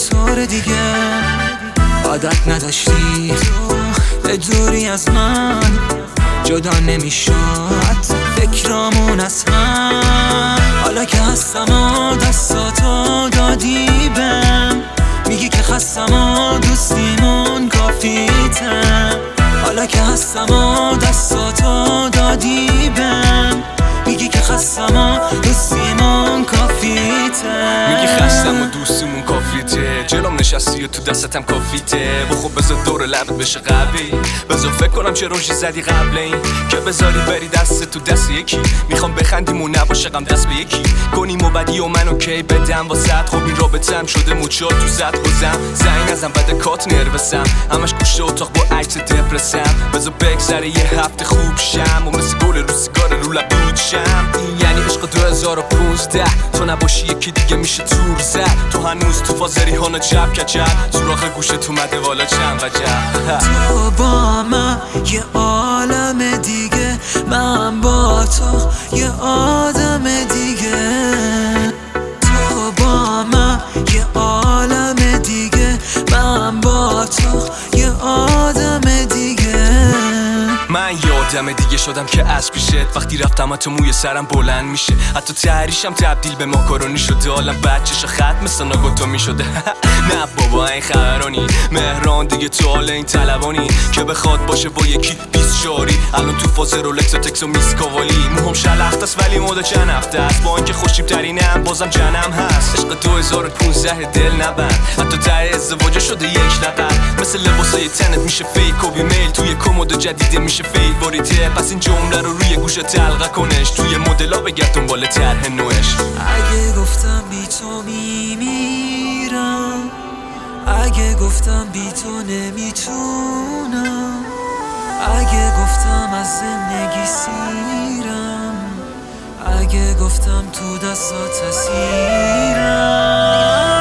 طور دیگه. عادت نداشتی تو به دوری از من، جدا نمیشد فکرامون از هم. حالا که هستم و دستاتو دادی بهم، میگی که خستم و دوستیمون کافیته. حالا که هستم و دستاتو دادی بهم، میگی که خستم و دوستیمون کافیته. میگی خستم و دوستیمون کافیته، جلوم نشستی و تو دستتم کافیته. و خب بذار دور لبت بشه قوی، بذار فکر کنم چه روشی زدی قبل این که بذاری بری دست تو دست یکی. میخوام بخندیم و نباشه غم دست به یکی کنیم و بدی و منو کی بدم واسط. خب این رابطم شده موچا تو زد بازم، زنگ نزن بعد کات نروسم، همش گوشه اتاق با عکس دپرسم. بذار بگذره یه هفته خوب شم و مثل گل رو سیگار رو لب دود شم. این یعنی عشق 2015، تو نباشی یکی دیگه میشه تور زد. تو هنوز تو فازری هانا چپ کچل، سوراخ گوشت اومده والا چند وجب. تو با من یه عالم دیگه، من با تو یه آدم دیگه. تو با من یه عالم دیگه، من با تو یه آدم دیگه. من یادم دیگه شدم که از پیشت، وقتی رفتم تو موی سرم بلند میشه. حتی تحریشم تبدیل به ماکارونی شده، حالم بچه‌ش خط مثل ناگوتو میشده. نه بابا این خبرانی مهران دیگه تو حال این طلبانی که بخواد باشه با یکی 20 شاری. الان تو فاز رولکس و تکس و میسکاوالی، موهم شلخت است ولی مده چند هفته است. با اینکه خوشیب ترینم بازم جنم هست. عشق 2015 دل نبند، حتی ته ازدواج شده یک نقد. مثل لباسای تنت میشه فیک و بیمیل، توی کمد جدید میشه فیوریته. پس این جمله رو روی گوش تلقه کنش، توی مدلا بگرد دنبال طرح نوش. اگه گفتم بی تو میمیرم، اگه گفتم بی تو نمیتونم، اگه گفتم از زندگی سیرم، اگه گفتم تو دستات اسیرم.